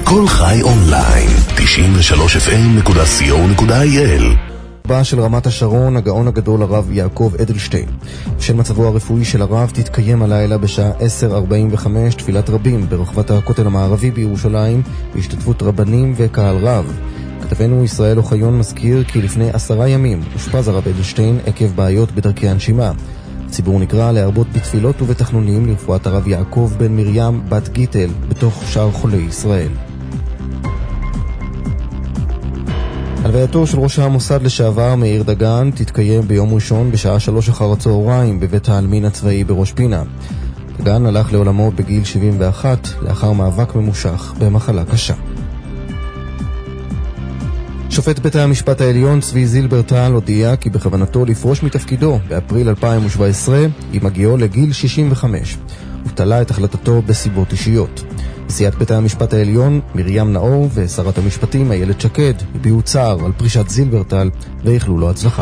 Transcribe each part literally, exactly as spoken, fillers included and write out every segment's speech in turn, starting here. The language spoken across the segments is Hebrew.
כל חי אונליין, תשעים ושלוש אף אם נקודה סי או נקודה איי אל. רבה של רמת השרון, הגאון הגדול הרב יעקב אדלשטיין. בשל מצבו הרפואי של הרב תתקיים הלילה בשעה עשר ארבעים וחמש תפילת רבים ברחבת הכותל המערבי בירושלים, בהשתתפות רבנים וקהל רב. כתבנו ישראל אוחיון מזכיר כי לפני עשרה ימים אושפז הרב אדלשטיין עקב בעיות בדרכי הנשימה. הציבור נקרא להרבות בתפילות ובתחנונים לרפואת הרב יעקב בן מרים בת גיטל בתוך שאר חולי ישראל. הלווייתו של ראש המוסד לשעבר מאיר דגן תתקיים ביום ראשון בשעה שלוש אחר הצהריים בבית העלמין הצבאי בראש פינה. דגן הלך לעולמו בגיל שבעים ואחת לאחר מאבק ממושך במחלה קשה. שופט בית המשפט העליון צבי זילברטל הודיע כי בכוונתו לפרוש מתפקידו באפריל אלפיים שבע עשרה עם הגיעו לגיל שישים וחמש. הוא תלה את החלטתו בסיבות אישיות. נשיאת בית המשפט העליון מרים נאור ושרת המשפטים איילת שקד הביעו צער על פרישת זילברטל ואיחלו לו הצלחה.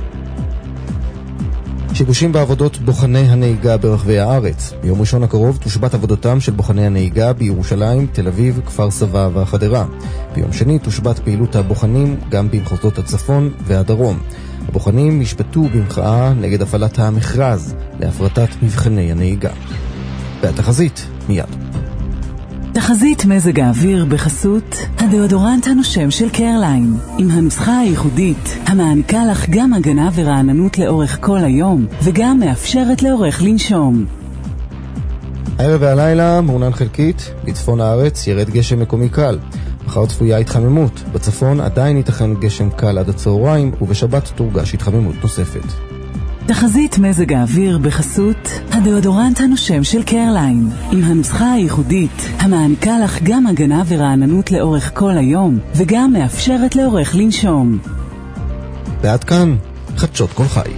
שיבושים בעבודות בוחני הנהיגה ברחבי הארץ. ביום ראשון הקרוב תושבת עבודתם של בוחני הנהיגה בירושלים, תל אביב, כפר סבא והחדרה. ביום שני תושבת פעילות הבוחנים גם במחוזות הצפון והדרום. הבוחנים ישפטו במחאה נגד הפעלת המכרז להפרטת מבחני הנהיגה. והתחזית מיד. תחזית מזג האוויר בחסות הדאודורנט הנושם של קרליין, עם הנוסחה הייחודית המעניקה לך גם הגנה ורעננות לאורך כל היום וגם מאפשרת לאורך לנשום. הערב והלילה מעונן חלקית, בצפון הארץ ירד גשם מקומי קל. מחר צפויה התחממות, בצפון עדיין ייתכן גשם קל עד הצהריים ובשבת תורגש התחממות נוספת. תחזית מזג האוויר בחסות הדאודורנט הנושם של קרליין, עם הנוסחה הייחודית המעניקה לך גם הגנה ורעננות לאורך כל היום וגם מאפשרת לאורך לנשום. ועד כאן חדשות כל חי.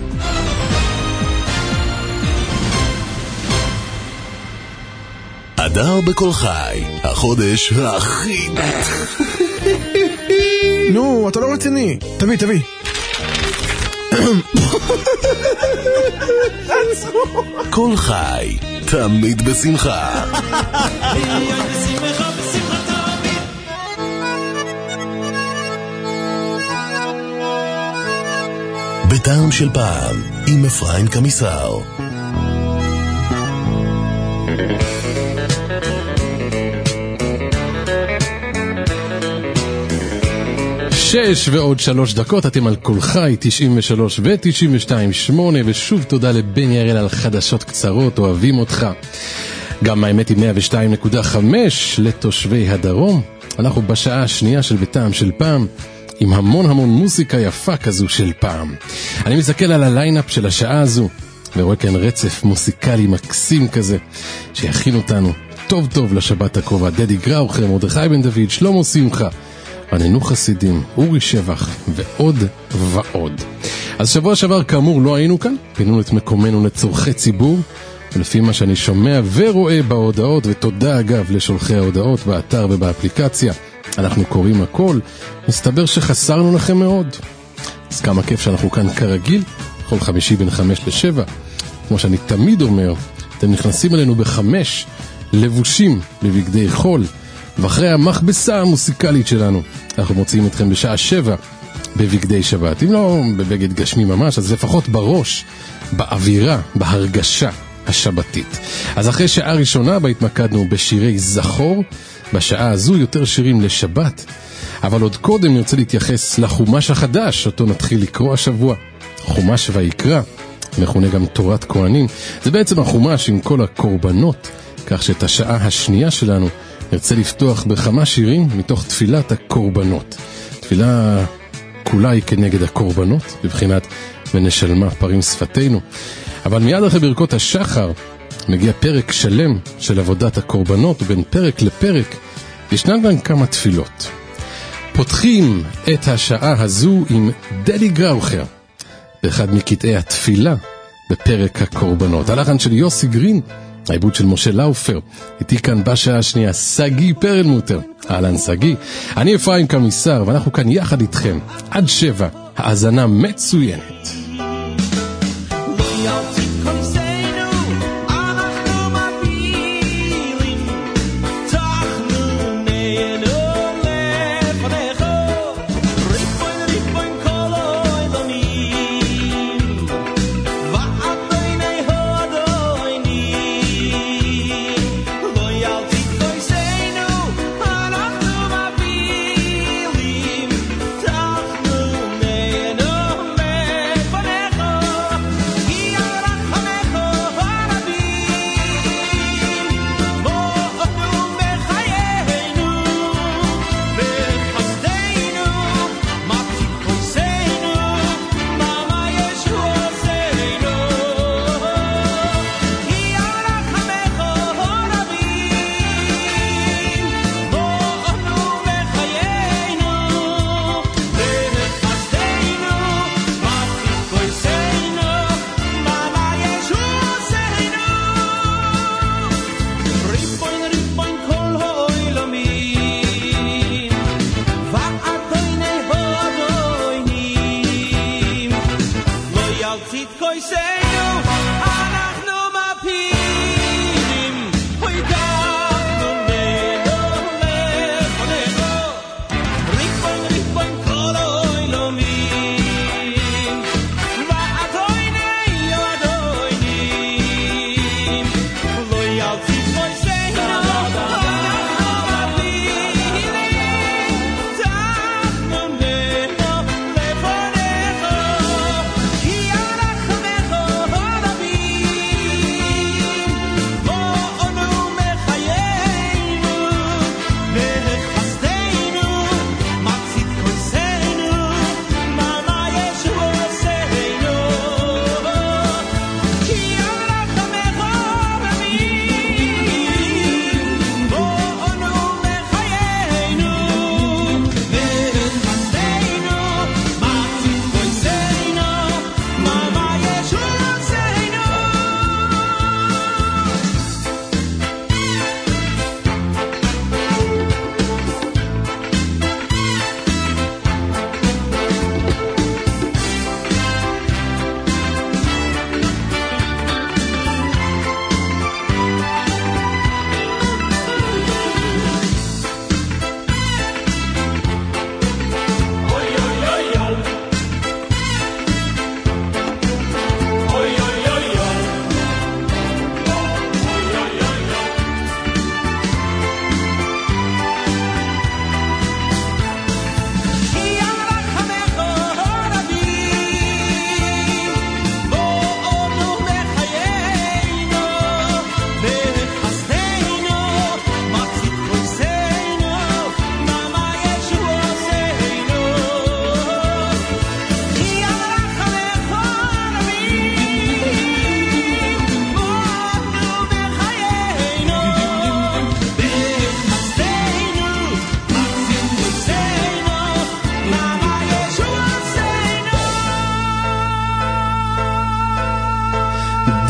אדר בכל חי, החודש הכי נו, אתה לא רציני. תביא, תביא. כל חי, תמיד בשמחה. בטעם של פעם, עם אפרים קמיסר. שש ועוד שלוש דקות, אתם על כל חי, תשעים ושלוש ו-תשעים ושתיים שמונה, ושוב תודה לבן ירל על חדשות קצרות, אוהבים אותך. גם האמת היא מאה ושתיים נקודה חמש לתושבי הדרום. אנחנו בשעה השנייה של בטעם של פעם, עם המון המון מוזיקה יפה כזו של פעם. אני מסתכל על הליינאפ של השעה הזו, ורואה כאן רצף מוסיקלי מקסים כזה, שיכין אותנו טוב טוב לשבת הקרובה. דדי גראוכר, מרדכי בן דוד, שלמה שמחה, עננו חסידים, אורי שבח ועוד ועוד. אז שבוע שעבר כאמור לא היינו כאן, פינו את מקומנו לצורכי ציבור, ולפי מה שאני שומע ורואה בהודעות, ותודה אגב לשולחי ההודעות באתר ובאפליקציה, אנחנו קוראים הכל, מסתבר שחסרנו לכם מאוד. אז כמה כיף שאנחנו כאן כרגיל, כל חמישי בין חמש לשבע, כמו שאני תמיד אומר, אתם נכנסים אלינו בחמש, לבושים בבגדי חול, ואחרי המכבסה המוסיקלית שלנו, אנחנו מוציאים אתכם בשעה שבע בבגדי שבת. אם לא בבגד גשמי ממש, אז לפחות בראש, באווירה, בהרגשה השבתית. אז אחרי שעה ראשונה בה התמקדנו בשירי זכור, בשעה הזו יותר שירים לשבת, אבל עוד קודם נרצה להתייחס לחומש החדש, אותו נתחיל לקרוא השבוע. חומש ויקרא, מכונה גם תורת כהנים. זה בעצם החומש עם כל הקורבנות, כך שאת השעה השנייה שלנו נרצה לפתוח בכמה שירים מתוך תפילת הקורבנות. תפילה כולה היא כנגד הקורבנות, בבחינת ונשלמה פרים שפתנו. אבל מיד אחרי ברכות השחר מגיע פרק שלם של עבודת הקורבנות, ובין פרק לפרק ישנן גם כמה תפילות. פותחים את השעה הזו עם דדי גראוכר, באחד מקטעי התפילה בפרק הקורבנות. הלחן של יוסי גרין, העיבוד של משה לאופר. איתי כאן בשעה השנייה סגי פרלמוטר. אהלן סגי, אני אפרים קמיסר, ואנחנו כאן יחד איתכם עד שבע. האזנה מצוינת. אנחנו מפילים, תחנו נהנו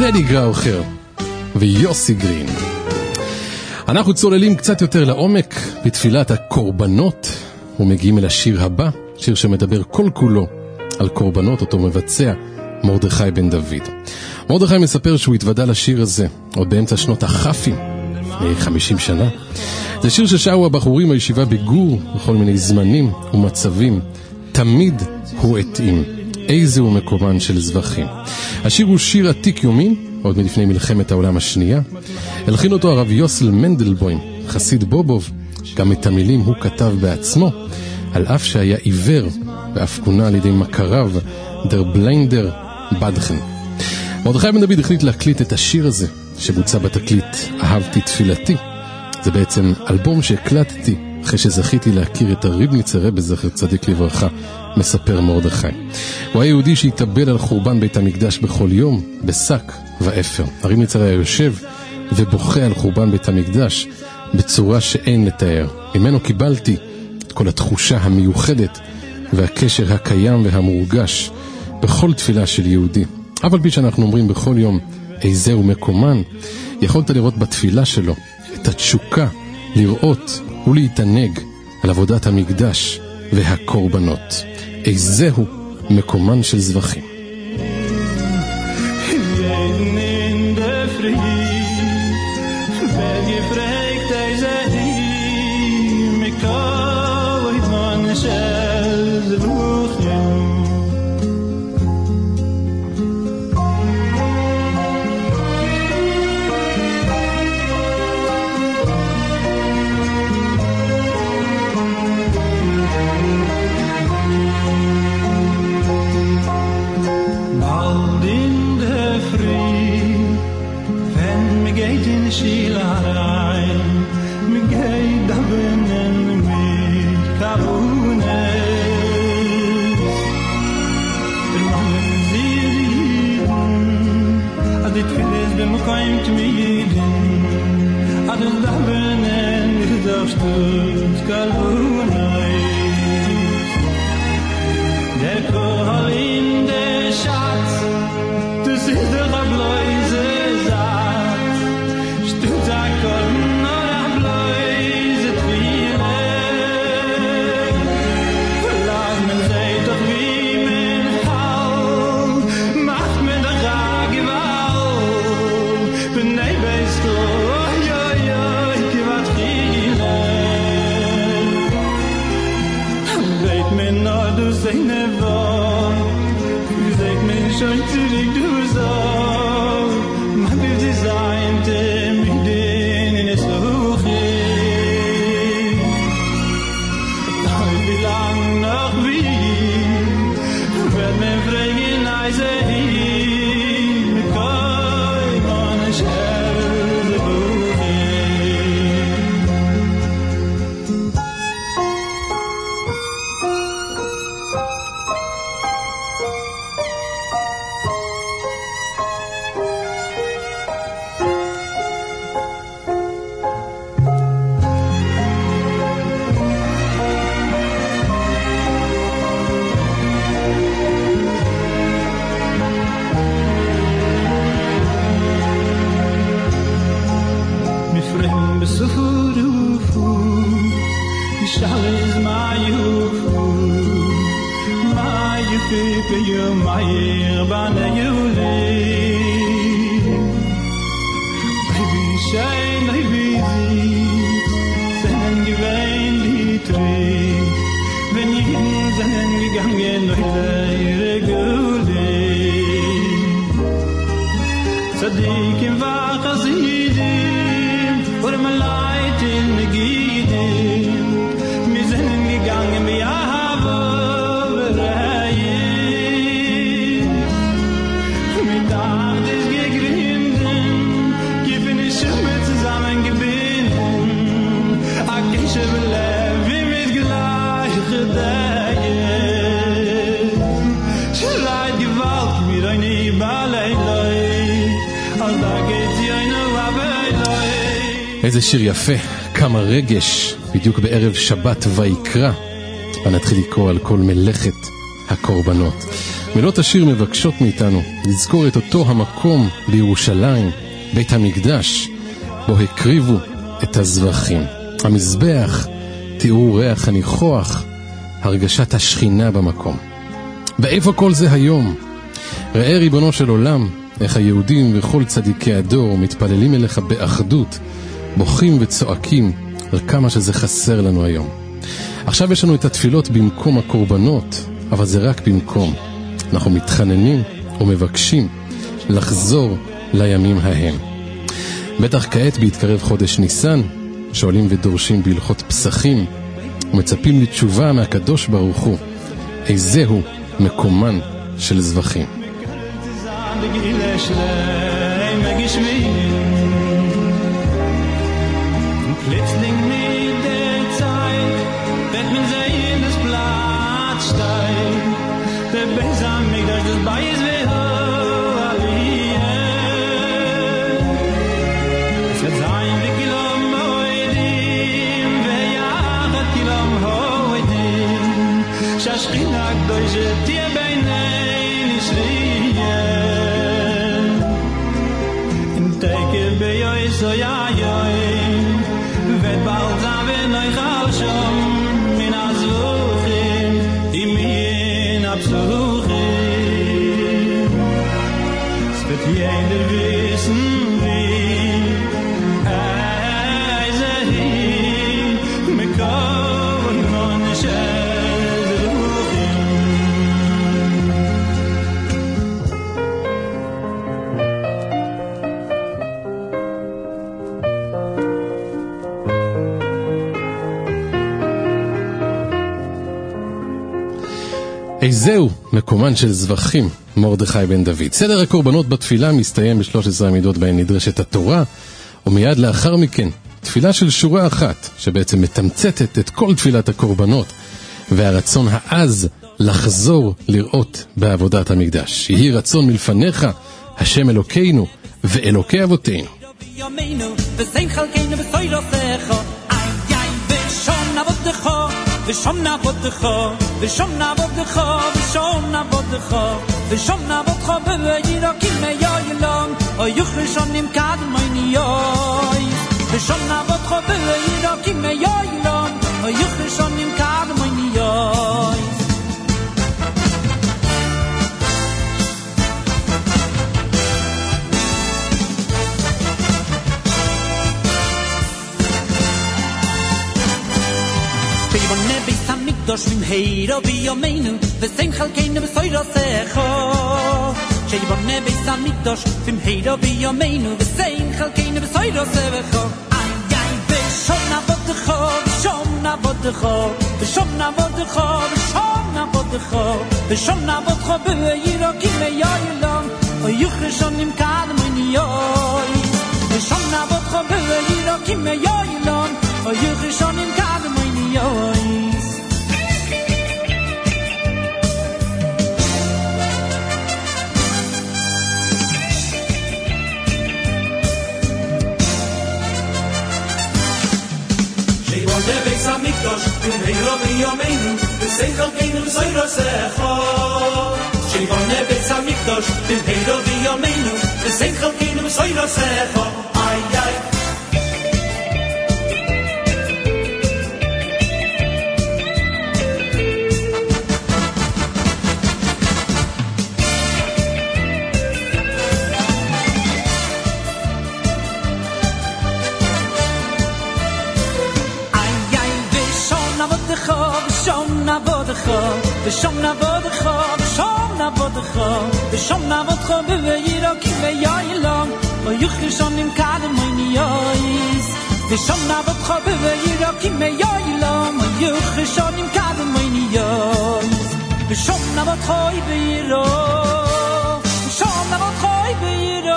דדי גראוכר ויוסי גרין. אנחנו צוללים קצת יותר לעומק בתפילת הקורבנות ומגיעים אל השיר הבא, שיר שמדבר כל כולו על קורבנות, אותו מבצע מרדכי בן דוד. מרדכי מספר שהוא התוודע לשיר הזה עוד באמצע שנות החפים, לפני חמישים שנה. זה שיר ששרו הבחורים הישיבה בגור בכל מיני זמנים ומצבים. תמיד הוא התאים. איזה הוא מקומן של זבחים. השיר הוא שיר עתיק יומין, עוד מלפני מלחמת העולם השנייה. הלחין אותו הרב יוסל מנדלבוים, חסיד בובוב. גם את המילים הוא כתב בעצמו, על אף שהיה עיוור ואף כונה על ידי מכריו, דר בליינדר בדכן. מרדכי בן דוד החליט להקליט את השיר הזה, שבוצע בתקליט אהבתי תפילתי. זה בעצם אלבום שהקלטתי אחרי שזכיתי להכיר את הריבניצר רבי זכר צדיק לברכה, מספר מרדכי. הוא היה יהודי שהתאבל על חורבן בית המקדש בכל יום, בשק ואפר. הריבניצר היה יושב ובוכה על חורבן בית המקדש בצורה שאין לתאר. ממנו קיבלתי את כל התחושה המיוחדת והקשר הקיים והמורגש בכל תפילה של יהודי. אבל בי שאנחנו אומרים בכל יום איזה הוא מקומן, יכולת לראות בתפילה שלו את התשוקה לראות ולהתענג על עבודת המקדש והקורבנות. איזה הוא מקומן של זבחים. איזה שיר יפה, כמה רגש, בדיוק בערב שבת ויקרא. ונתחיל לקרוא על כל מלאכת הקורבנות. מילות השיר מבקשות מאיתנו לזכור את אותו המקום בירושלים, בית המקדש, בו הקריבו את הזבחים. המזבח, תיאור ריח הניחוח, הרגשת השכינה במקום. ואיפה כל זה היום? ראה ריבונו של עולם, איך היהודים וכל צדיקי הדור מתפללים אליך באחדות, בוכים וצועקים על כמה שזה חסר לנו היום. עכשיו יש לנו את התפילות במקום הקורבנות, אבל זה רק במקום. אנחנו מתחננים ומבקשים לחזור לימים ההם. בטח כעת בהתקרב חודש ניסן, שואלים ודורשים בהלכות פסחים, ומצפים לתשובה מהקדוש ברוך הוא. איזהו מקומן של זבחים. שהשכינה הקדושה תהיה בינינו שרייה אם תקב ביועס או יאיין ובעל זמן לא שם מן הזבוחים מן הפסוחים es wird jeder wissen wie איזה היא מכל מונשך איזהו מקומן של זבחים, מרדכי בן דוד. סדר הקורבנות בתפילה מסתיים ב-שלוש עשרה עמידות בהן נדרשת התורה, ומיד לאחר מכן תפילה של שורה אחת, שבעצם מתמצתת את כל תפילת הקורבנות, והרצון העז לחזור לראות בעבודת המקדש. יהי רצון מלפניך, השם אלוקינו ואלוקי אבותינו. ושום נעבודך, ושום נעבודך, ושום נעבודך, ושום נעבודך בוירוקים מיילום, או יוחשונים קדמוניוי. ושום נעבודך בוירוקים מיילום, או יוחשונים קדמוניוי. Bibone bis am Mikdosh vim heiro biyomeinu V'sein chalkeinu b'soyro secho Bibone bis am Mikdosh vim heiro biyomeinu V'sein chalkeinu b'soyro secho Ay, ay, v'shom navodecho V'shom navodecho V'shom navodecho V'shom navodecho V'shom navodecho B'yirokim meyoylom V'yucheshonim kadmoniyoy V'shom navodecho B'yirokim meyoylom V'yucheshonim kadmoniyoy de beis amikdosh in heiro biyomeinu v'sein chalkeinu v'soyro secho Shivon de beis amikdosh in heiro biyomeinu v'sein chalkeinu v'soyro secho Ay, ay ושום נעבודך, ושום נעבודך, ושום נעבודך בוירוקים מיילום, ויוחשונים קדמוניוס. ושום נעבודך בוירוקים מיילום, ויוחשונים קדמוניוס. ושום נעבודך בוירו, ושום נעבודך בוירו.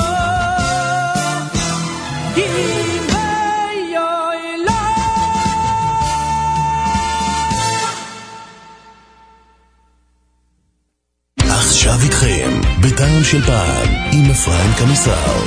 עכשיו איתכם, בטעם של פעם, עם אפרים קמיסר.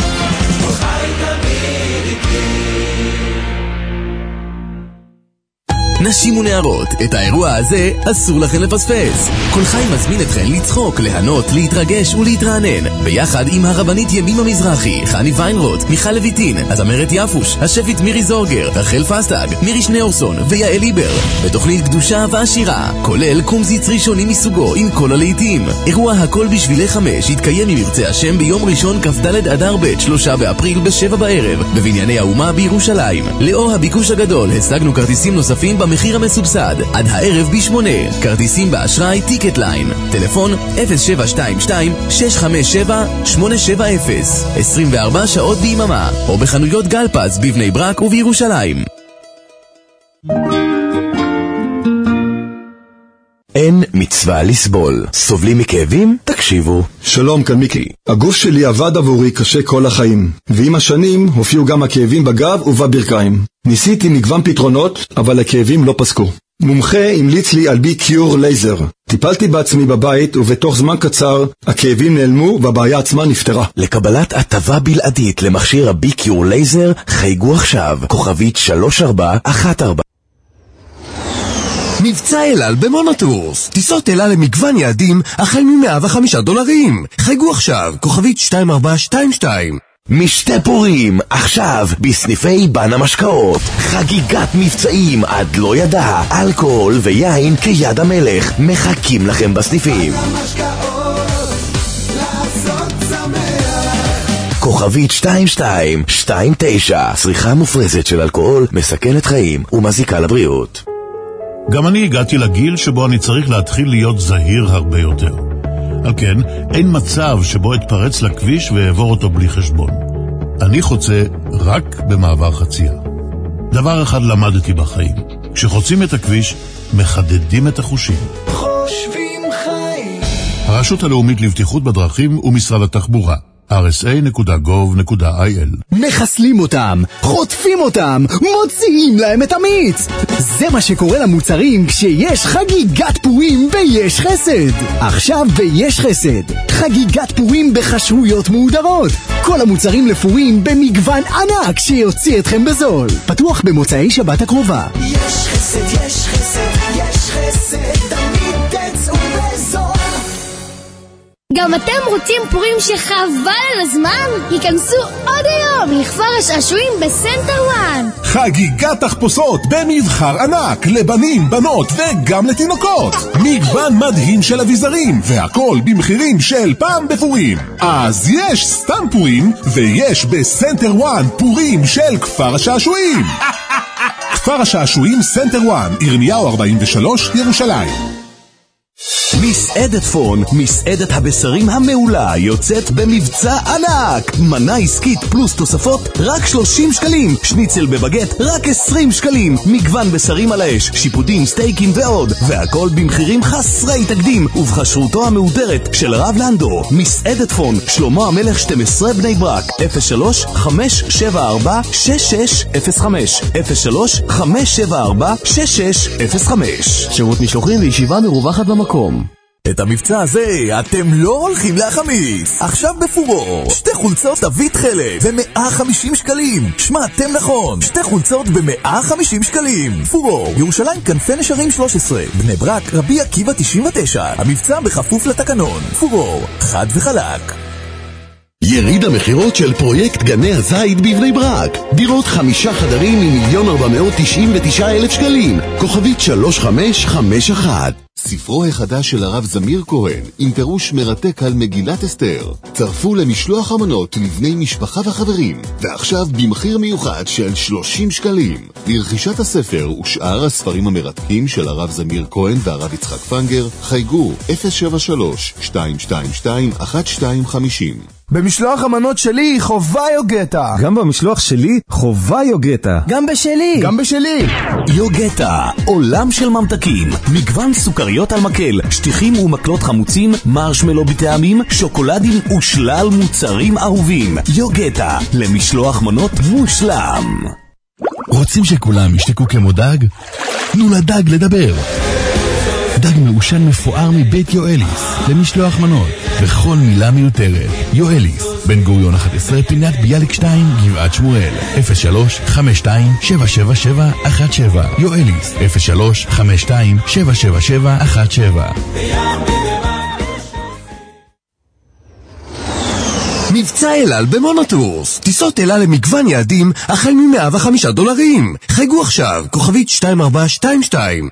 נשים ונערות, את האירוע הזה אסור לכם לפספס. כל חי מזמין אתכם לצחוק, ליהנות, להתרגש ולהתרענן. ביחד עם הרבנית ימימה מזרחי, חני ויינרוט, מיכל לויטין, הזמרת יפוש, השפית מירי זורגר, רחל פסטג, מירי שניאורסון ויעל ליבר. בתוכנית קדושה ועשירה, כולל קומזיץ ראשוני מסוגו עם כל הלהיטים. אירוע הכל בשבילי חמש יתקיים עם ירצה השם ביום ראשון כ"ד אדר ב' שלושה באפריל בשבע בערב בבנייני האומה בירושלים. לאור הביקוש הגדול השגנו כרטיסים נוספים במחיר המסובסד עד הערב בשמונה. כרטיסים באשראי טיקט ליין. טלפון אפס שבע שתיים שתיים שש חמש שבע שמונה שבע אפס, עשרים וארבע שעות ביממה, או בחנויות גלפז בבני ברק ובירושלים. אין מצווה לסבול. סובלים מכאבים? תקשיבו. שלום, כאן מיקי. הגוף שלי עבד עבורי קשה כל החיים, ועם השנים הופיעו גם הכאבים בגב ובברכיים. ניסיתי מגוון פתרונות, אבל הכאבים לא פסקו. מומחה המליץ לי על בי-קיור לייזר. טיפלתי בעצמי בבית, ובתוך זמן קצר הכאבים נעלמו והבעיה עצמה נפתרה. לקבלת הטבה בלעדית למכשיר הבי-קיור לייזר, חייגו עכשיו, כוכבית שלוש ארבע אחת ארבע. מבצע אלעל במונוטורס. טיסות אלעל למגוון יעדים החל מ-מאה וחמישה דולרים. חייגו עכשיו, כוכבית שתיים ארבע שתיים שתיים. משתה פורים, עכשיו בסניפי בן המשקאות. חגיגת מבצעים עד לא ידע. אלכוהול ויין כיד המלך מחכים לכם בסניפים. כוכבית שתיים שתיים שתיים תשע. צריכה מופרזת של אלכוהול מסכנת חיים ומזיקה לבריאות. גם אני הגעתי לגיל שבו אני צריך להתחיל להיות זהיר הרבה יותר. על כן, אין מצב שבו אתפרץ לכביש ועבור אותו בלי חשבון. אני חוצה רק במעבר חצייה. דבר אחד למדתי בחיים. כשחוצים את הכביש, מחדדים את החושים. חושבים חיים. הרשות הלאומית לבטיחות בדרכים ומשרד התחבורה. אר אס איי נקודה גוב נקודה איי אל. מחסלים אותם, חוטפים אותם, מוציאים להם את המיץ. זה מה שקורה למוצרים כשיש חגיגת פורים ביש חסד. עכשיו ביש חסד, חגיגת פורים בחשויות מהודרות. כל המוצרים לפורים במגוון ענק שיוציא אתכם בזול. פתוח במוצאי שבת הקרובה. יש חסד, יש חסד, יש חסד, תמיד תצאו בזול. גם אתם רוצים פורים שחבל על הזמן? היכנסו עוד היום לכפר השעשועים בסנטר וואן. חגיגת תחפושות במבחר ענק לבנים, בנות וגם לתינוקות. מגוון מדהים של אביזרים והכל במחירים של פעם בפורים. אז יש סתם פורים ויש בסנטר וואן פורים של כפר השעשועים. כפר השעשועים סנטר וואן, ירמיהו ארבעים ושלוש, ירושלים. מסעדת פון, מסעדת הבשרים המעולה, יוצאת במבצע ענק. מנה עסקית פלוס תוספות רק שלושים שקלים. שניצל בבגט רק עשרים שקלים. מגוון בשרים על האש, שיפודים, סטייקים ועוד, והכל במחירים חסרי תקדים ובחשרותו המהודרת של הרב לנדו. מסעדת פון, שלמה המלך שתים עשרה בני ברק. אפס שלוש חמש שבע ארבע שש שש אפס חמש אפס שלוש חמש שבע ארבע שש שש אפס חמש. שירות משלוחים וישיבה מרווחת במקום. את המבצע הזה אתם לא הולכים להחמיץ. עכשיו בפורור, שתי חולצות דוד חלק ב-מאה וחמישים שקלים. שמעתם נכון, שתי חולצות ב-מאה וחמישים שקלים. פורור, ירושלים כנפי נשרים שלוש עשרה, בני ברק רבי עקיבא תשעים ותשע. המבצע בכפוף לתקנון. פורור, חד וחלק. יריד המחירות של פרויקט גני הזית בבני ברק. דירות חמישה חדרים ממיליון ארבע מאות תשעים ותשעה אלף שקלים. כוכבית שלוש חמש חמש אחת. ספרו החדש של הרב זמיר כהן, עם פירוש מרתק על מגילת אסתר. צרפו למשלוח המנות לבני משפחה וחברים, ועכשיו במחיר מיוחד של שלושים שקלים. לרכישת הספר ושאר הספרים המרתקים של הרב זמיר כהן והרב יצחק פנגר, חייגו אפס שבע שלוש שתיים שתיים שתיים אחת שתיים חמש אפס. במשלוח המנות שלי חובה יוגטה. גם במשלוח שלי חובה יוגטה. גם בשלי. גם בשלי. יוגטה, עולם של ממתקים, מגוון סוכריות על מקל, שטיחים ומקלות חמוצים, מרשמלו בטעמים, שוקולדים ושלל מוצרים אהובים. יוגטה, למשלוח מנות מושלם. רוצים שכולם ישתקו כמו דג? תנו לדג לדבר. דג מעושן מפואר מבית יואליס, למשלוח מנות, בכל מילה מיותרת. יואליס, בן גוריון אחת עשרה, פינת ביאליק שתיים, גבעת שמואל. אפס שלוש חמש שתיים שבע שבע שבע אחת שבע. יואליס אפס שלוש חמש שתיים שבע שבע שבע אחת שבע. מבצע אל-על במונוטורס. טיסות אל-על למגוון יעדים החל מ-מאה וחמישה דולרים. חייגו עכשיו, כוכבית שתיים ארבע שתיים שתיים.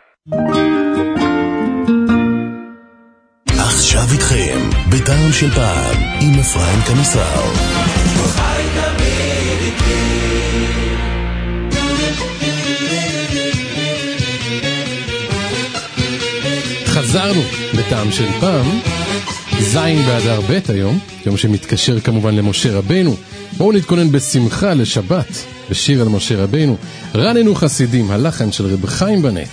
עכשיו איתכם, בטעם של פעם, עם אפרים קמיסר. חזרנו בטעם של פעם. זין באדר ב' היום, יום שמתקשר כמובן למשה רבינו. בואו נתכונן בשמחה לשבת, בשיר על משה רבינו. רננו חסידים, הלחן של רב חיים בנט.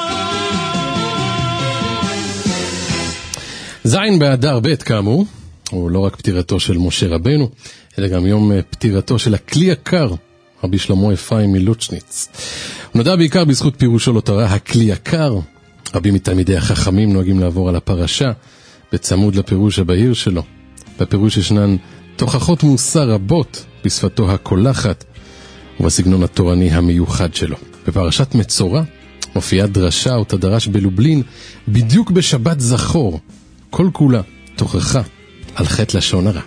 זין באדר ב' כאמור, הוא לא רק פטירתו של משה רבנו, אלא גם יום פטירתו של הכלי יקר, רבי שלמה אפרים מלוצ'ניץ. הוא נודע בעיקר בזכות פירושו לתורה הכלי יקר. רבים מתלמידי החכמים נוהגים לעבור על הפרשה בצמוד לפירוש הבהיר שלו. בפירוש ישנן תוכחות מוסר רבות בשפתו הקולחת ובסגנון התורני המיוחד שלו. בפרשת מצורע מופיעה דרשה אותה דרש בלובלין בדיוק בשבת זכור, כל כולה תוכחה על חטא לשון הרע.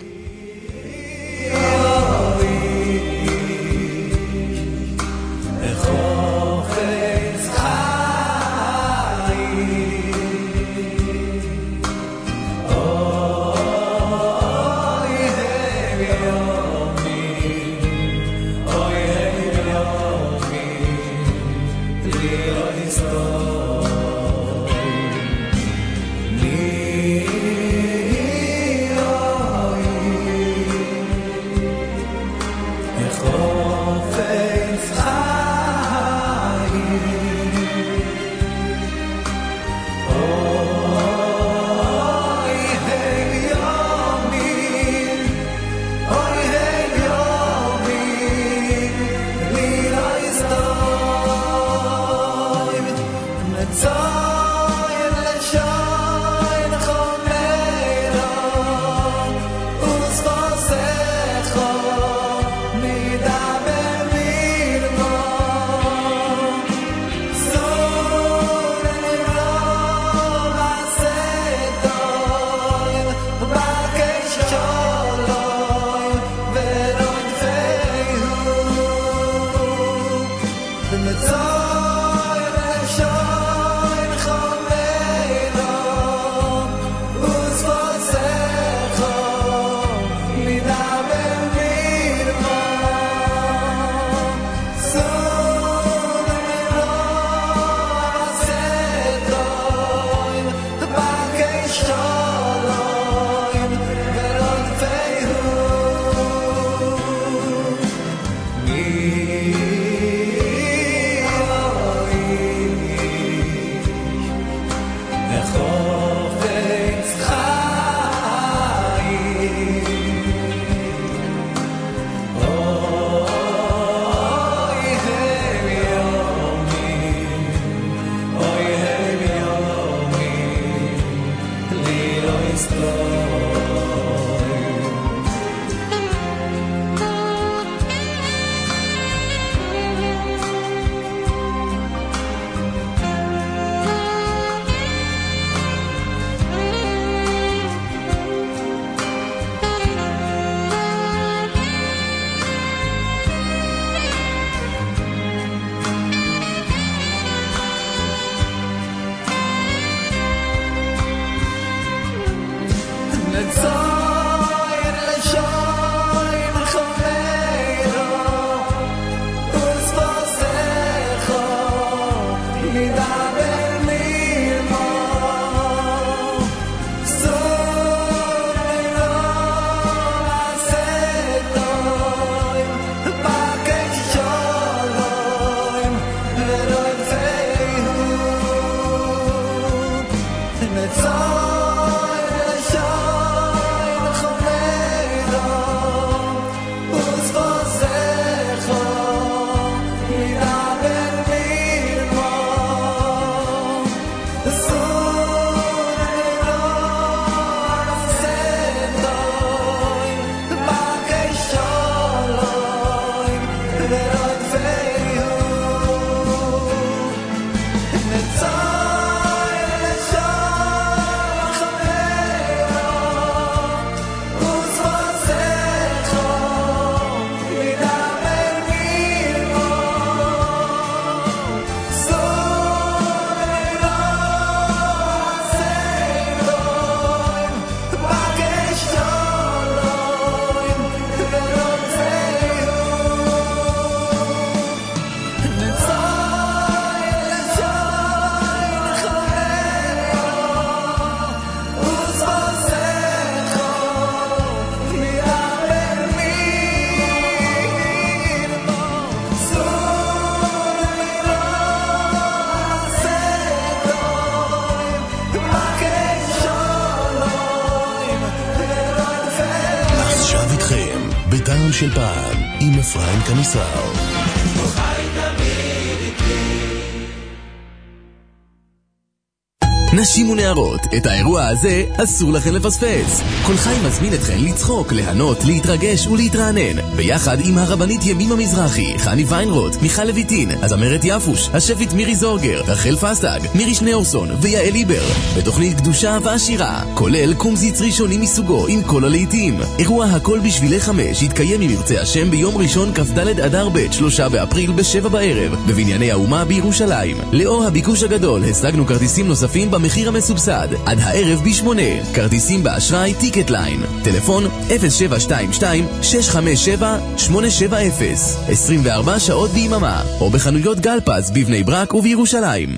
פעם של פעם, עם אפרים קמיסר. נשים ונערות, את האירוע הזה אסור לכם לפספס. כל חי מזמין אתכן לצחוק, ליהנות, להתרגש ולהתרענן. ביחד עם הרבנית ימימה מזרחי, חני ויינרוט, מיכל לויטין, הזמרת יפוש, השפית מירי זורגר, רחל פסטג, מירי שניאורסון ויעל ליבר. בתוכנית קדושה ועשירה, כולל קומזיץ ראשוני מסוגו עם כל הלהיטים. אירוע הכל בשבילי חמש יתקיים עם ירצה השם ביום ראשון כ"ד אדר ב' שלושה באפריל בשבע בערב, בבנייני האומה בירושלים. לאור הביקוש הגדול, השגנו כרטיסים נוספים במחיר המסובסד, עד הערב בשמונה. כרטיסים באשראי טיקט ליין. טלפון אפס שבע שתיים שתיים שש חמש שבע שמונה שבע אפס, עשרים וארבע שעות ביממה, או בחנויות גלפז בבני ברק ובירושלים.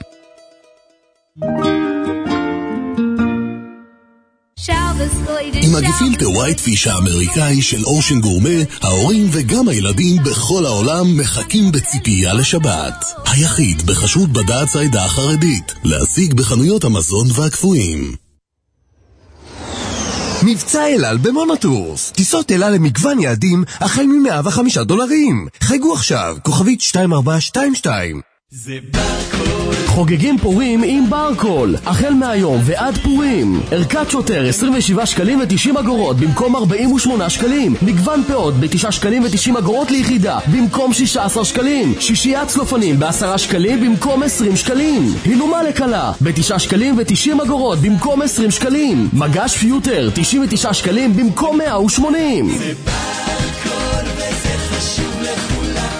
עם הגפילטר ווייט פיש האמריקאי של אושן גורמה, ההורים וגם הילדים בכל העולם מחכים בציפייה לשבת. היחיד בחשוד בדעת העדה החרדית, להשיג בחנויות המזון והקפואים. מבצע אל-על במונוטורס. טיסות אל-על למגוון יעדים החל מ-מאה וחמישה דולרים. חייגו עכשיו, כוכבית שתיים ארבע שתיים שתיים. זה ברקול. חוגגים פורים עם ברקול. החל מהיום ועד פורים. ערכת שוטר עשרים ושבעה שקלים ותשעים אגורות במקום ארבעים ושמונה שקלים. מגוון פאות ב-תשעה שקלים ותשעים אגורות ליחידה במקום שישה עשר שקלים. שישיית צלופנים ב-עשרה שקלים במקום עשרים שקלים. הילומה לקלה ב-תשעה שקלים ותשעים אגורות במקום עשרים שקלים. מגש פיוטר תשעים ותשעה שקלים במקום מאה ושמונים. זה ברקול וזה חשוב לכולם.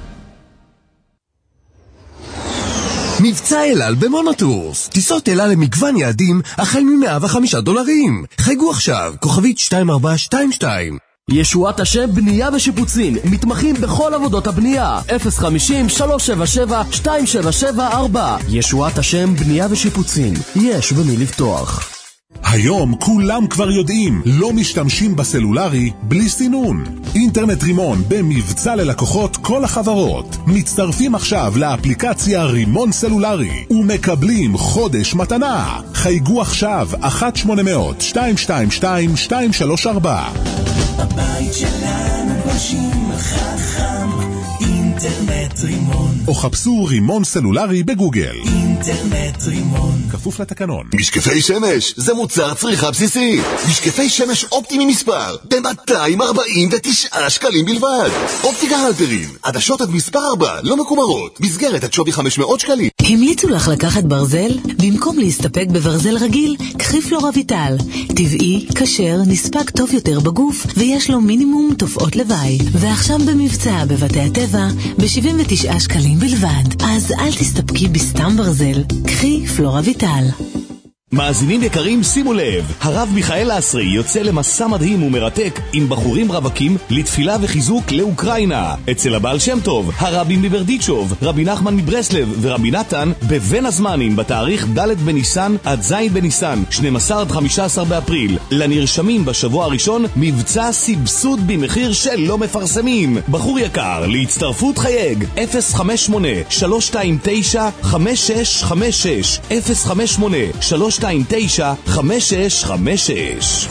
מבצע אל-על במונוטורס. טיסות אל-על למגוון יעדים החל מ-מאה וחמישה דולרים. חייגו עכשיו, כוכבית שתיים ארבע שתיים שתיים. ישועת השם בנייה ושיפוצים, מתמחים בכל עבודות הבנייה. אפס חמישים שלוש שבע שבע שתיים שבע שבע ארבע. ישועת השם בנייה ושיפוצים, יש במי לפתוח. היום כולם כבר יודעים, לא משתמשים בסלולרי בלי סינון. אינטרנט רימון במבצע ללקוחות כל החברות. מצטרפים עכשיו לאפליקציה רימון סלולרי ומקבלים חודש מתנה. חייגו עכשיו אחת שמונה מאות שתיים שתיים שתיים שתיים שלוש ארבע. הבית שלנו גושים חכם, אינטרנט רימון. או חפשו רימון סלולרי בגוגל. אינטרנט רימון. כפוף לתקנון. משקפי שמש זה מוצר צריכה בסיסי. משקפי שמש אופטי ממספר ב-מאתיים ארבעים ותשעה שקלים בלבד. אופטיקה הלפרין, עדשות עד מספר ארבע, לא מקומרות, מסגרת עד שווי חמש מאות שקלים. המליצו לך לקחת ברזל? במקום להסתפק בברזל רגיל, קחי פלורביטל. טבעי, כשר, נספק טוב יותר בגוף ויש לו מינימום תופעות לוואי. ועכשיו במבצע בבתי הטבע ב-שבעים ותשעה שקלים בלבד. אז אל תסתפקי בסתם ברזל, קחי פלורביטל. מאזינים יקרים, שימו לב, הרב מיכאל אסרי יוצא למסע מדהים ומרתק עם בחורים רווקים לתפילה וחיזוק לאוקראינה. אצל הבעל שם טוב, הרבי מברדיצ'וב, רבי נחמן מברסלב ורבי נתן בבין הזמנים בתאריך ד' בניסן עד ז' בניסן, שנים עשר עד חמישה עשר באפריל. לנרשמים בשבוע הראשון מבצע סבסוד במחיר של לא מפרסמים. בחור יקר, להצטרפות חייג אפס חמש שמונה שלוש שתיים תשע חמש שש חמש שש אפס חמש שמונה שלוש שתיים תשע חמש שש חמש שש.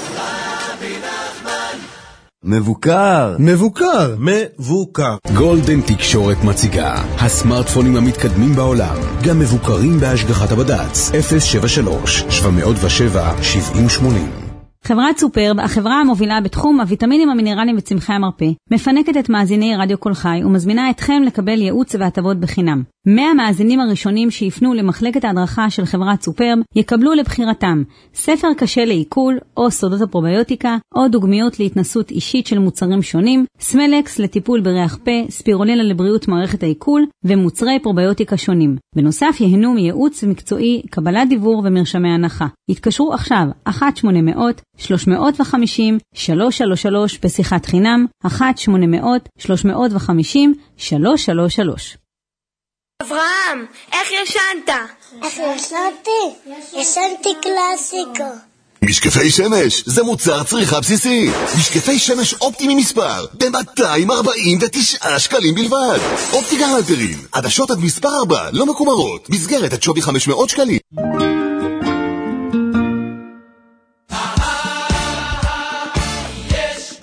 מבוקר, מבוקר, מבוקר. גולדן תקשורת מציגה הסמארטפונים המתקדמים בעולם, גם מבוקרים בהשגחת הבד"ץ. אפס שבע שלוש שבע מאות ושבע שבעים שמונים. חברת סופרב, החברה המובילה בתחום הוויטמינים המינרליים וצמחי המרפא, מפנקת את מאזיני רדיו כל חי ומזמינה אתכם לקבל ייעוץ והטבות בחינם. מאה מאזינים הראשונים שיפנו למחלקת ההדרכה של חברת סופרב יקבלו לבחירתם ספר קשה לעיכול או סודות הפרוביוטיקה או דוגמיות להתנסות אישית של מוצרים שונים, סמלקס לטיפול בריח פה, ספירולינה לבריאות מערכת העיכול ומוצרי פרוביוטיקה שונים. בנוסף יהנו מייעוץ מקצועי, קבלת דיוור ומרשמי הנחה. התקשרו עכשיו אחת שמונה מאות שלוש מאות וחמישים שלוש שלוש שלוש בשיחת חינם אחת שמונה מאות שלוש מאות וחמישים שלוש שלוש שלוש. אברהם, איך ישנת? איך ישנתי? ישנתי קלאסיקו. משקפי שמש זה מוצר צריכה בסיסי. משקפי שמש אופטי ממספר ב-מאתיים ארבעים ותשעה שקלים בלבד. אופטיקה הלפרין, עדשות עד מספר ארבע, לא מקומרות, מסגרת עד שווי חמש מאות שקלים.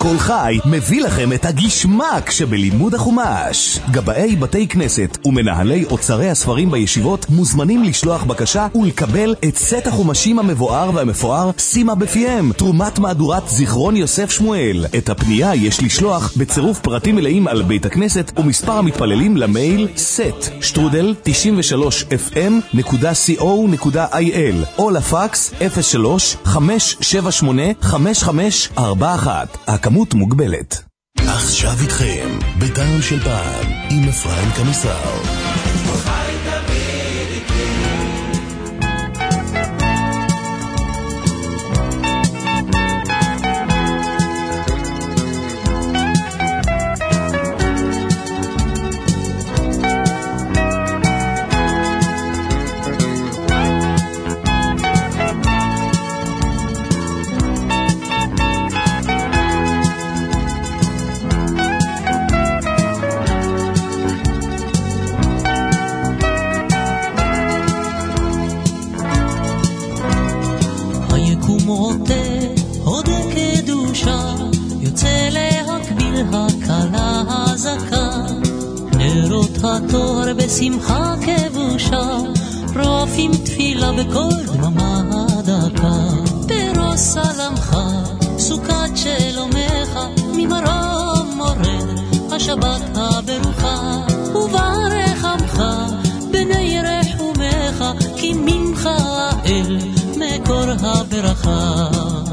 כל חי מביא לכם את הגשמק שבלימוד החומש. גבאי בתי כנסת ומנהלי אוצרי הספרים בישיבות מוזמנים לשלוח בקשה ולקבל את סט החומשים המבואר והמפואר שימה בפיהם, תרומת מהדורת זיכרון יוסף שמואל. את הפנייה יש לשלוח בצירוף פרטים מלאים על בית הכנסת ומספר המתפללים למייל סט שטרודל תשעים ושלוש אף אם נקודה סי או נקודה איי אל או לפקס אפס שלוש חמש שבע שמונה חמש חמש ארבע אחת. הכמות מוגבלת. עכשיו איתכם בטעם של פעם עם אפרים קמיסר. התור בשמחה כבושה, רופאים תפילה בכל דממה דקה. פרוס עלמך, סוכת שלומך, ממרום מורד השבת הברוכה. וברך עמך בני רחומך, כי ממך אל מקור הברכה.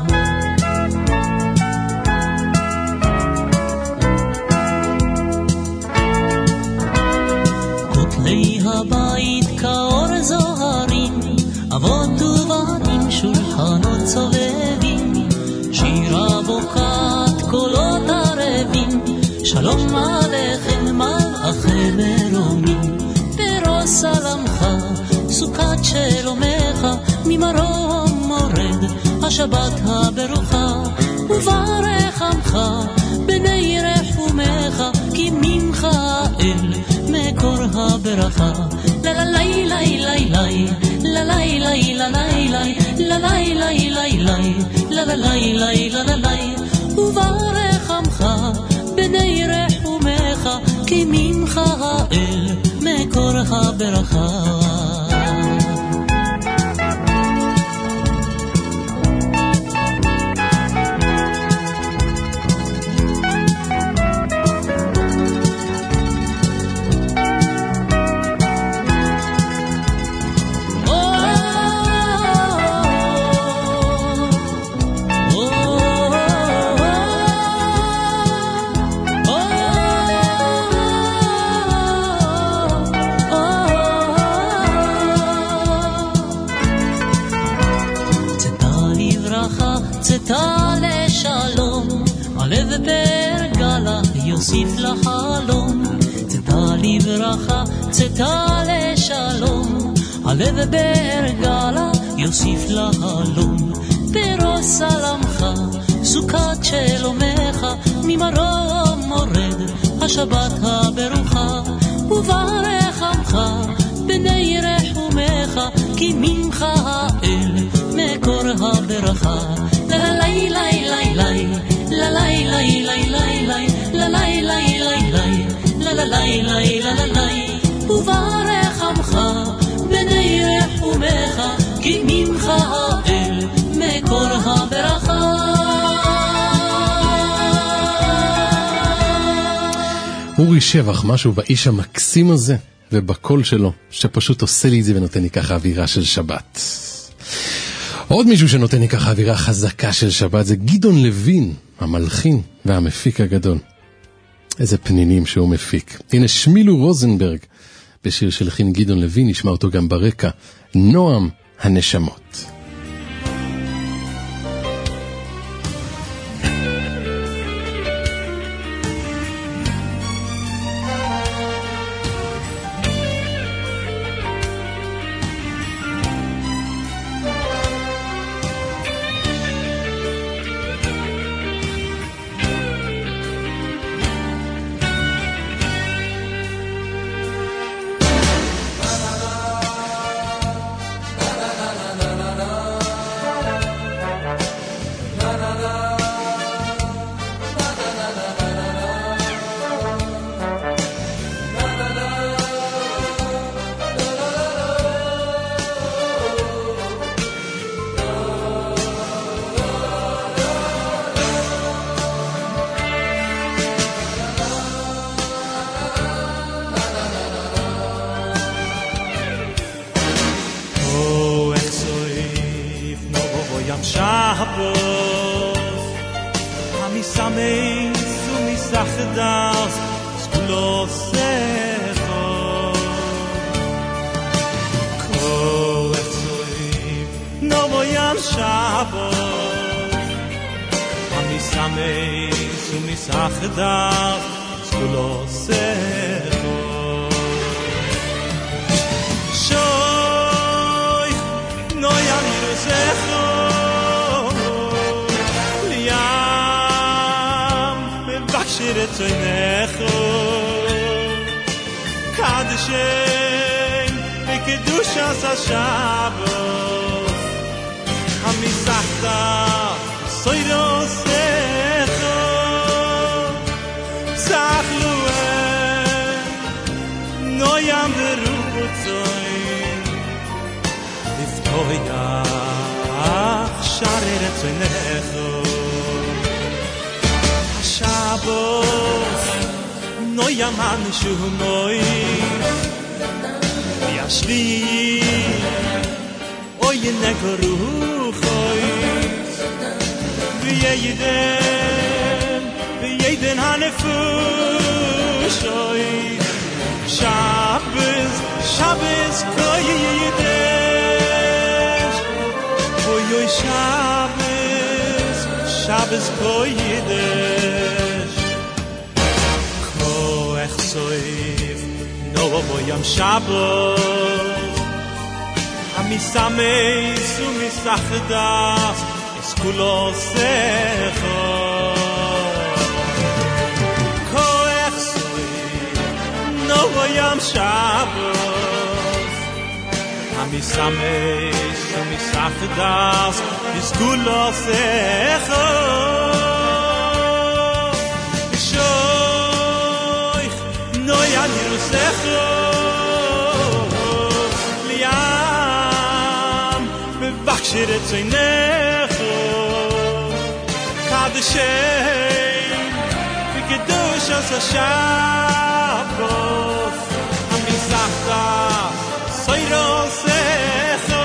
הבית כאור זוהרים, אבות ובנים שולחנות סובבים, שירה בוקעת קולות ערבים, שלום עליכם מלאכי מרומים. פרוס עלמך, סוכת שלומך, ממרום מורד השבת הברוכה. וברך עמך בני רחומך, כי ממך אל מקור הברכה. לה לה לי לי לי לי לה לי לי לה לי לי לה לי לי לי לי לה לה לי לי לה לה לי. וברך עמך בני רחומך, כי ממך אל מקור הברכה. יוסיף לחלום, צאתה לברכה, צאתה לשלום. הלב ברגלה יוסיף לחלום. פרוס עלמך, סוכת שלומך, ממרום מורד השבת הברוכה. וברך עמך בני רחומך, כי ממך אל מקור הברכה. לה לי לי לי לי לה לי לי לי לי לי לה לי לי לי לי לה לה לי לי לה לה לי. וברך עמך בני רחומך, כי ממך אל מקור הברכה. אורי שבח, משהו באיש המקסים הזה ובקול שלו שפשוט עושה לי את זה ונותן לי ככה אווירה של שבת. עוד מישהו שנותן לי ככה אווירה חזקה של שבת זה גדעון לוין, המלחין והמפיק הגדול. איזה פנינים שהוא מפיק. הנה שמילו רוזנברג בשיר שלחין גדעון לוין, נשמע אותו גם ברקע, נועם הנשמות. la la la Shabbos Ami sameis umi sachdas skulosecho Ko etzoim no moyam Shabbos Ami sameis umi sachdas skulosecho Shoy no yam yusecho Shiret Zaynecho Kadeshem Bekedushas HaShabbos Hamisachta Soirosecho Zachluen Noyam Berutzoin Liftoyach Sharet Zaynecho Shabbos no yaman shumoy yashvi oy nekoruchoy veyden veyden hanefushoy Shabbos Shabbos koyeden oy oy Shabbos Shabbos koyeden Soif no voyam Shabbos Ami sameis umi sachdas eskulosecho Koech soif no voyam Shabbos Ami sameis umi sachdas eskulosecho Noyam Yusecho Liam Mevachshiret Zaynecho Kadeshem V'kedushas HaShabbos Hamisachta Soirosecho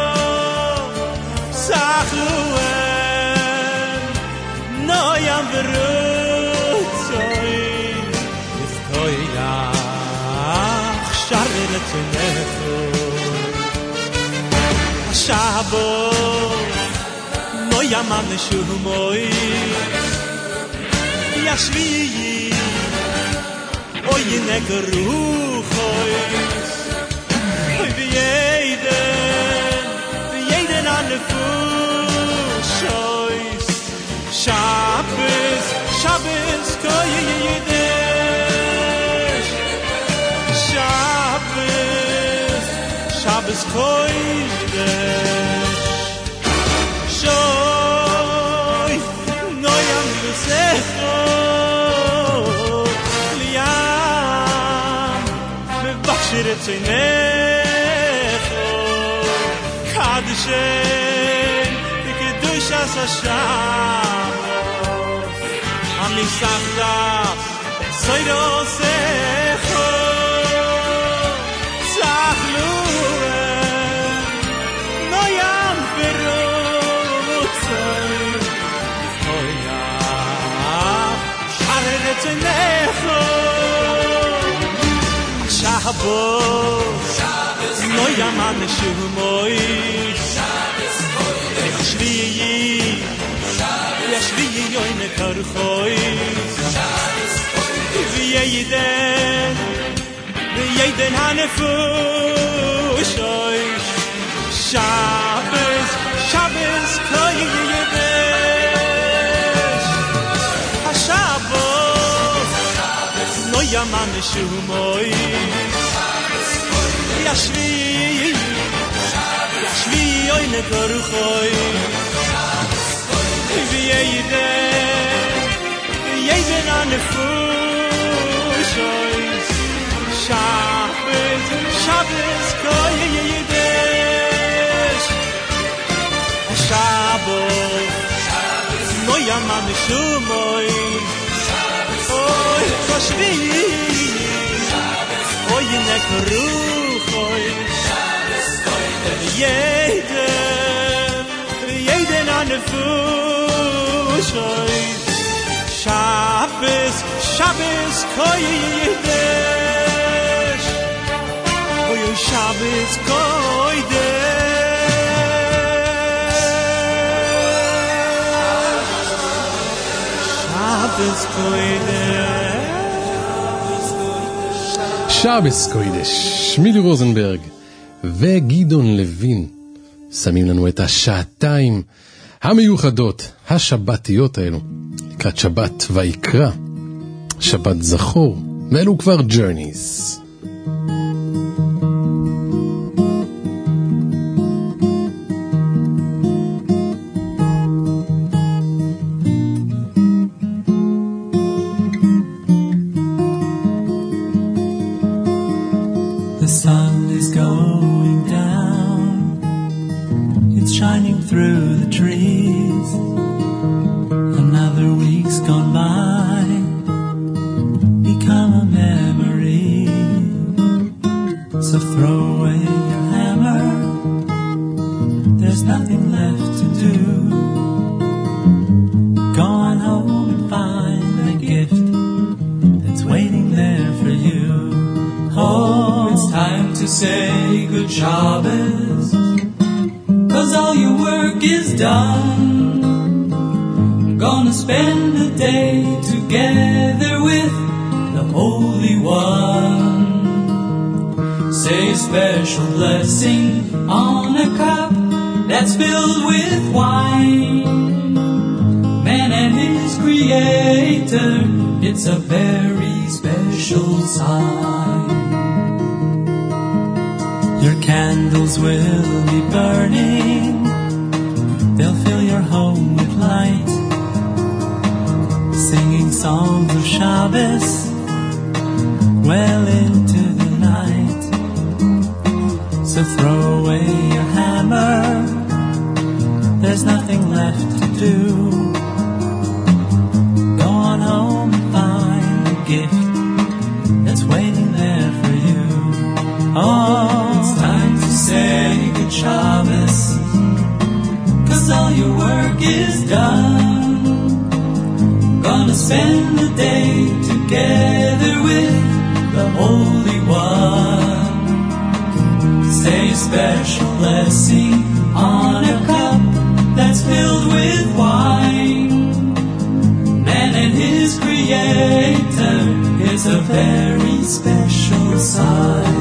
Zachluen Noyam Verutzoin Shabbos Shabbos no yaman shumoy yashvi oy nekeruchoy oy veyden veyden anefushoy Shabbos Shabbos koyeden Shabbos Shabbos koydesh Shoy noyam yusecho Liam Mevachshiret Zaynecho Kadeshem V'kedushas HaShabbos Hamisachdas Soirosecho Shabbos no yaman shumoy yashvi yashvi yoy nekarchoy v'yeden v'yeden hanefushoy Shabbos Shabbos koyedesh HaShabbos no yaman shumoy yashvi yashvi oy nekoruchoy v'yeden v'yeden hanefushoy Shabbos Shabbos koyedesh Shabbos no yaman shumoy oy yashvi oy nekoruchoy Jeden, jeden an nefushoy Shabbos, Shabbos kodesh Oy Shabbos kodesh Shabbos kodesh שבס קוידש, מילי רוזנברג וגדעון לוין שמים לנו את השעתיים המיוחדות, השבתיות האלו, לקראת שבת ויקרא, שבת זכור, ואלו כבר Journeys. The sun is going down, it's shining through the trees. Another week's gone by, become a memory. So throw away your hammer, there's nothing left to do. Go on home and find the gift that's waiting there for you. Oh, it's time to say good Shabbos, 'cause all your work is done. Gonna spend the day together with the Holy One. Say a special blessing on a cup that's filled with wine. Man and his Creator, it's a very special sign. Your candles will be burning, they'll fill your home with light, singing songs of Shabbos well into the night. So throw away your hammer, there's nothing left to do. Go on home and find a gift that's waiting there for you. Oh, it's time to say good Shabbos, 'cause all your work is done. Gonna spend the day together with the Holy One. Say a special blessing on a cup that's filled with wine. Man and his Creator is a very special sign.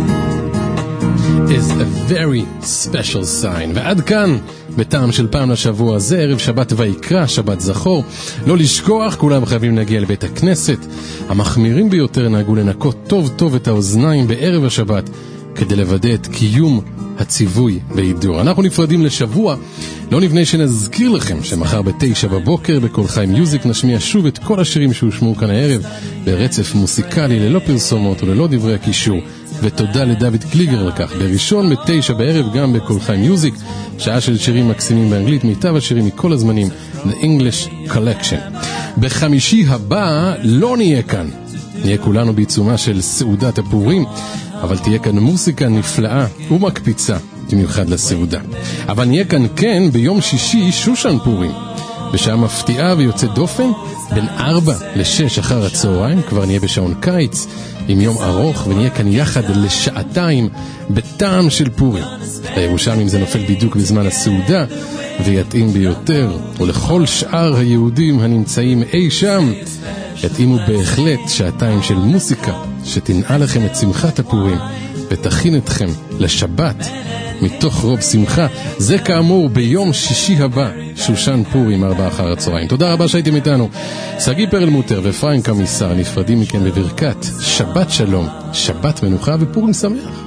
Is a very special sign. ועד כאן בטעם של פעם לשבוע הזה, ערב שבת ויקרא, שבת זכור. לא לשכוח, כולם חייבים להגיע לבית הכנסת. המחמירים ביותר נהגו לנקות טוב טוב את האוזניים בערב השבת כדי לוודא את קיום הציווי בהידור. אנחנו נפרדים לשבוע, לא נבנה שנזכיר לכם שמחר בתשע בבוקר בכל חי מיוזיק נשמיע שוב את כל השירים שהושמעו כאן הערב ברצף מוסיקלי ללא פרסומות וללא דברי הקישור, ותודה לדוד קליגר לכך. בראשון בתשע בערב גם בכל חי מיוזיק, שעה של שירים מקסימים באנגלית, מיטב השירים מכל הזמנים, The English Collection. בחמישי הבא לא נהיה כאן, נהיה כולנו בעיצומה של סעודת הפורים, אבל תהיה כאן מוסיקה נפלאה ומקפיצה במיוחד לסעודה. אבל נהיה כאן כן ביום שישי שושן פורים, בשעה מפתיעה ויוצאת דופן, בין ארבע לשש אחר הצהריים, כבר נהיה בשעון קיץ עם יום ארוך, ונהיה כאן יחד לשעתיים בטעם של פורים. לירושלמים זה נופל בדיוק בזמן הסעודה, ויתאים ביותר, ולכל שאר היהודים הנמצאים אי שם, יתאימו בהחלט שעתיים של מוסיקה, שתנעה לכם את שמחת הפורים, ותכין אתכם לשבת מתוך רוב שמחה. זה כאמור ביום שישי הבא, שושן פורים, ארבע אחר הצהריים. תודה רבה שהייתם איתנו. סגי פרלמוטר ופריים קמיסר נפרדים מכם בברכת שבת שלום, שבת מנוחה ופורים שמח.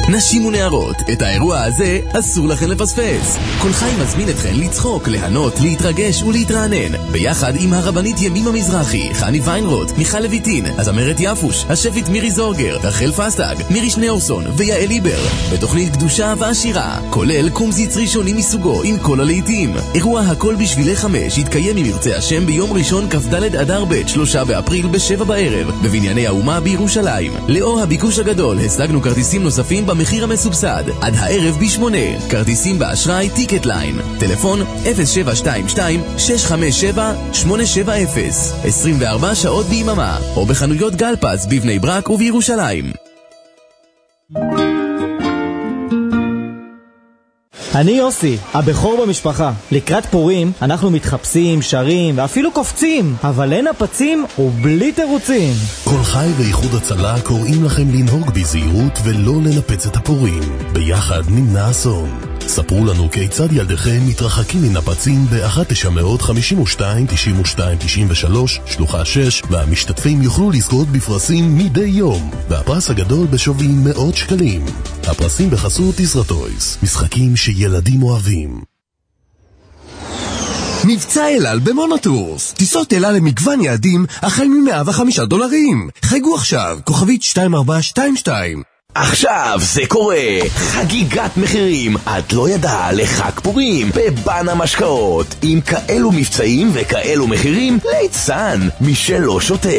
נשים ונערות, את האירוע הזה אסור לכם לפספס. כל חי מזמין אתכן לצחוק, ליהנות, להתרגש ולהתרענן. ביחד עם הרבנית ימימה מזרחי, חני ויינרוט, מיכל לויטין, הזמרת יפוש, השפית מירי זורגר, רחל פסטג, מירי שניאורסון ויעל ליבר. בתוכנית קדושה ועשירה, כולל קומזיץ ראשוני מסוגו עם כל הלעיתים. אירוע הכל בשבילי חמש יתקיים אם ירצה השם ביום ראשון כ"ד אדר ב' שלושה באפריל בשבע בערב בבנייני האומה בירושלים. לאור הביקוש הגדול השגנו כרטיסים נוספים במחיר המסובסד עד הערב בשמונה. כרטיסים באשראי טיקט ליין. טלפון אפס שבע שתיים שתיים שש חמש שבע שמונה שבע אפס, עשרים וארבע שעות ביממה, או בחנויות גלפז בבני ברק ובירושלים. אני יוסי, הבכור במשפחה. לקראת פורים אנחנו מתחפשים, שרים ואפילו קופצים, אבל אין הפצים ובלי תירוצים. כל חי ואיחוד הצלה קוראים לכם לנהוג בזהירות ולא לנפץ את הפורים. ביחד נמנע אסון. ספרו לנו כיצד ילדיכם מתרחקים מנפצים ב-אחת תשע חמש שתיים תשעים ושתיים תשעים ושלוש שלוחה שש, והמשתתפים יוכלו לזכות בפרסים מדי יום, והפרס הגדול בשווי מאות שקלים. הפרסים בחסות ישרטויס, משחקים שילדים אוהבים. מבצע אל-על במונוטורס. טיסות אל-על למגוון יעדים החל מ-מאה וחמישה דולרים. חייגו עכשיו, כוכבית שתיים ארבע שתיים שתיים. עכשיו זה קורה, חגיגת מחירים את לא ידע לחג פורים בבן המשקאות, עם כאלו מבצעים וכאלו מחירים ליצן מי שלא שותה.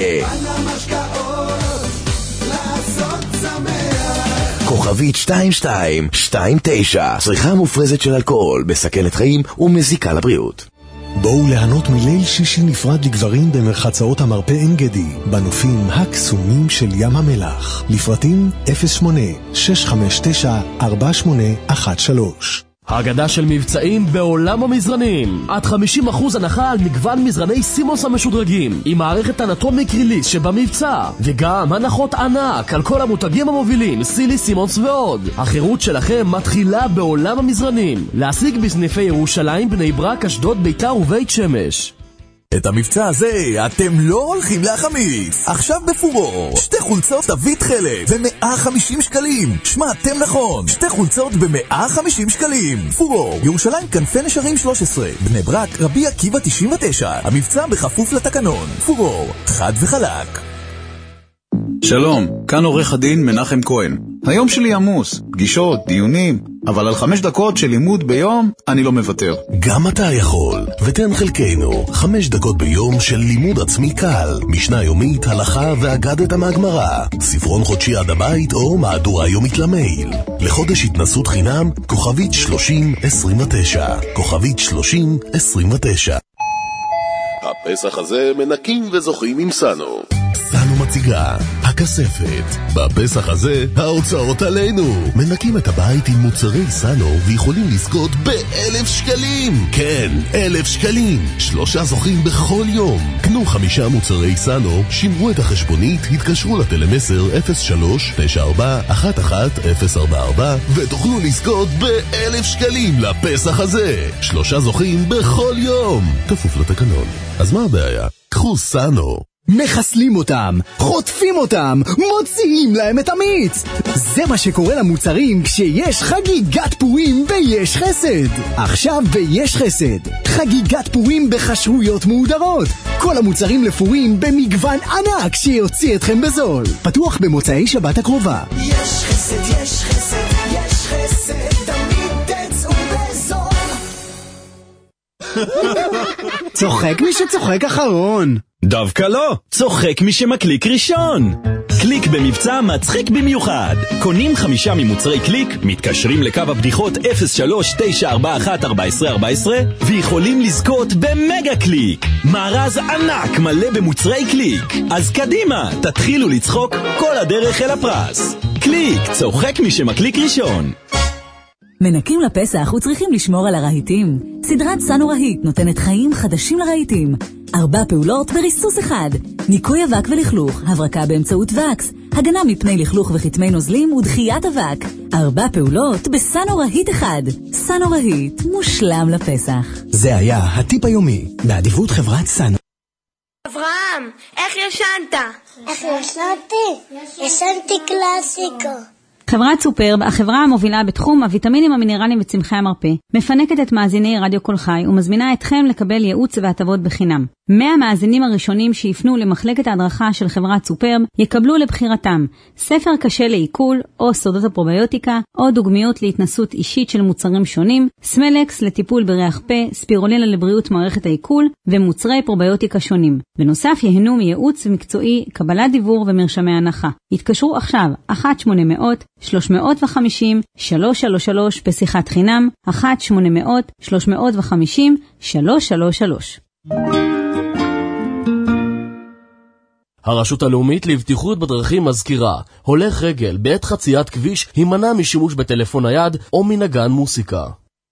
כוכבית שתיים שתיים שתיים תשע, צריכה מופרזת של אלכוהול בסכנת חיים ומזיקה לבריאות. בואו ליהנות מליל שישי נפרד לגברים במרחצאות המרפא עין גדי, בנופים הקסומים של ים המלח. לפרטים אפס שמונה שש חמש תשע ארבע שמונה אחת שלוש. האגדה של מבצעים בעולם המזרנים. עד חמישים אחוז הנחה על מגוון מזרני סימוס המשודרגים, עם מערכת אנטומיק ריליס שבמבצע, וגם הנחות ענק על כל המותגים המובילים, סילי, סימוס ועוד. החירות שלכם מתחילה בעולם המזרנים. להשיג בסניפי ירושלים, בני ברק, אשדוד, ביתר ובית שמש. את המבצע הזה אתם לא הולכים להחמיץ. עכשיו בפורור, שתי חולצות תווית חלק ב-מאה וחמישים שקלים. שמעתם נכון, שתי חולצות ב-מאה וחמישים שקלים. פורור, ירושלים כנפי נשרים שלוש עשרה, בני ברק רבי עקיבא תשעים ותשע. המבצע בכפוף לתקנון. פורור, חד וחלק. שלום, כאן עורך הדין מנחם כהן. היום שלי עמוס, פגישות, דיונים, אבל על חמש דקות של לימוד ביום אני לא מוותר. גם אתה יכול, ותן חלקנו חמש דקות ביום של לימוד עצמי קל, משנה יומית, הלכה ואגדת מהגמרא, ספרון חודשי עד הבית או מהדורה יומית למייל. לחודש התנסות חינם, כוכבית שלושים עשרים ותשע, כוכבית שלושים עשרים ותשע. הפסח הזה מנקים וזוכים עם סנו. סנו מציגה, הכספת. בפסח הזה, ההוצאות עלינו. מנקים את הבית עם מוצרי סנו ויכולים לזכות באלף שקלים. כן, אלף שקלים. שלושה זוכים בכל יום. קנו חמישה מוצרי סנו, שמרו את החשבונית, התקשרו לטלמסר אפס שלוש תשע ארבע אחת אחת אפס ארבע ארבע ותוכלו לזכות באלף שקלים לפסח הזה. שלושה זוכים בכל יום. כפוף לתקנון. אז מה הבעיה? קחו סנו. מחסלים אותם, חוטפים אותם, מוציאים להם את המיץ. זה מה שקורה למוצרים כשיש חגיגת פורים ביש חסד. עכשיו ביש חסד, חגיגת פורים בחשרויות מהודרות. כל המוצרים לפורים במגוון ענק שיוציא אתכם בזול. פתוח במוצאי שבת הקרובה. יש חסד, יש חסד, יש חסד, תמיד תצאו בזול. צוחק מי שצוחק אחרון. דווקא לא, צוחק מי שמקליק ראשון. קליק במבצע מצחיק במיוחד. קונים חמישה ממוצרי קליק, מתקשרים לקו הבדיחות אפס שלוש תשע ארבע אחת ארבע עשרה ארבע עשרה ויכולים לזכות במגה קליק. מארז ענק מלא במוצרי קליק. אז קדימה, תתחילו לצחוק כל הדרך אל הפרס. קליק, צוחק מי שמקליק ראשון. מנקים לפסח וצריכים לשמור על הרהיטים. סדרת סנו רהיט נותנת חיים חדשים לרהיטים. ארבע פעולות בריסוס אחד. ניקוי אבק ולכלוך, הברקה באמצעות וקס, הגנה מפני לכלוך וחתמי נוזלים ודחיית אבק. ארבע פעולות בסנו רהיט אחד. סנו רהיט, מושלם לפסח. זה היה הטיפ היומי, בעדיפות חברת סנו. אברהם, איך ישנת? איך ישנתי? ישנתי קלאסיקו. חברת סופרב, החברה המובילה בתחום הוויטמינים, המינרלים וצמחי המרפא, מפנקת את מאזיני רדיו קול חי ומזמינה אתכם לקבל ייעוץ והטבות בחינם. מאה המאזינים הראשונים שיפנו למחלקת ההדרכה של חברת סופרב יקבלו לבחירתם ספר קשה לעיכול או סודות הפרוביוטיקה או דוגמיות להתנסות אישית של מוצרים שונים, סמלקס לטיפול בריח פה, ספירולינה לבריאות מערכת העיכול ומוצרי פרוביוטיקה שונים. בנוסף יהנו מייעוץ מקצועי, קבלת דיוור ומרשמי הנחה. התקשרו עכשיו אחת שמונה אפס אפס שלוש חמש אפס שלוש שלוש שלוש בשיחת חינם אחת שמונה אפס אפס שלוש חמש אפס שלוש שלוש שלוש. הרשות הלאומית לבטיחות בדרכים מזכירה, הולך רגל בעת חציית כביש הימנע משימוש בטלפון נייד או מנגן מוסיקה.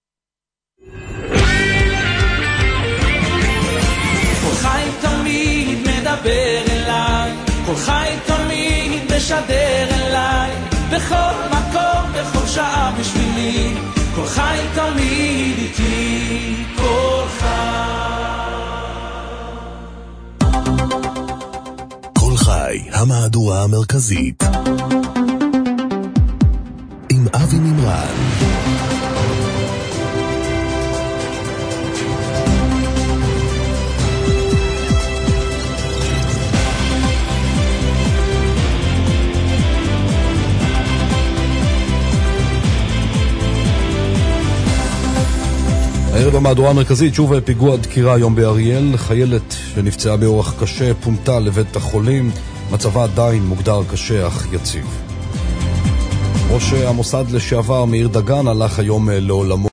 כל חי תמיד מדבר אליי, כל חי תמיד משדר אליי, בכל מקום, בכל שעה בשבילי, כל חי תמיד איתי, כל חי. כל חי, המהדורה המרכזית עם אבי נמרן. הערב במהדורה המרכזית, שוב פיגוע דקירה היום באריאל, חיילת שנפצעה באורח קשה פונתה לבית החולים, מצבה עדיין מוגדר קשה אך יציב. ראש המוסד לשעבר מאיר דגן הלך היום לעולמו.